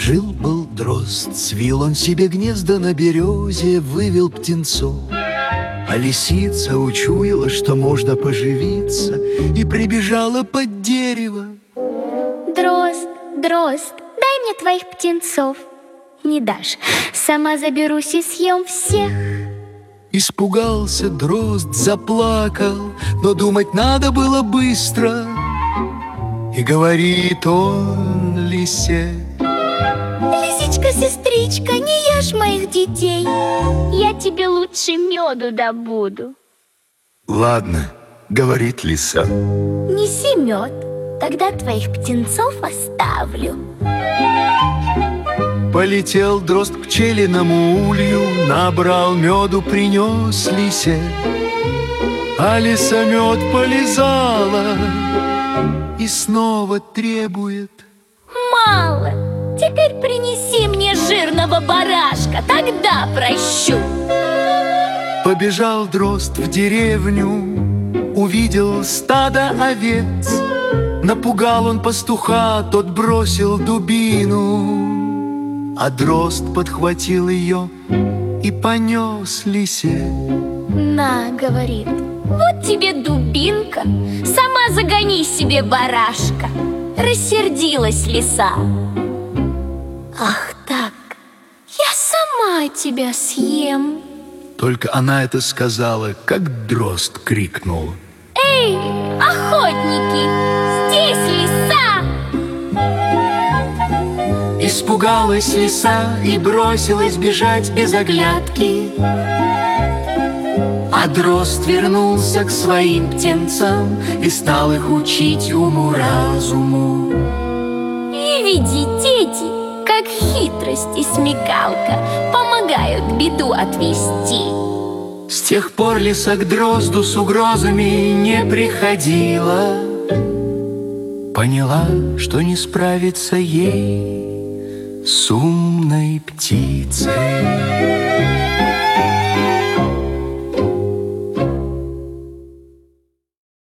Жил-был дрозд, свил он себе гнездо на березе, вывел птенцов. А лисица учуяла, что можно поживиться, и прибежала под дерево. Дрозд, дрозд, дай мне твоих птенцов. Не дашь, сама заберусь и съем всех. Испугался дрозд, заплакал, но думать надо было быстро. И говорит он лисе: лисичка-сестричка, не ешь моих детей, я тебе лучше меду добуду. Ладно, говорит лиса. Неси мед, тогда твоих птенцов оставлю. Полетел дрозд к пчелиному улью, набрал меду, принес лисе. А лиса мед полизала и снова требует: мало, теперь принеси мне жирного барашка, тогда прощу. Побежал дрозд в деревню, увидел стадо овец. Напугал он пастуха, тот бросил дубину. А дрозд подхватил ее и понес лисе. На, говорит, вот тебе дубинка, сама загони себе барашка. Рассердилась лиса. Ах так, я сама тебя съем. Только она это сказала, как дрозд крикнул: эй, охотники, здесь лиса! Испугалась лиса и бросилась бежать без оглядки. А дрозд вернулся к своим птенцам и стал их учить уму-разуму. И видите, как хитрость и смекалка помогают беду отвести. С тех пор лиса к дрозду с угрозами не приходила. Поняла, что не справится ей с умной птицей.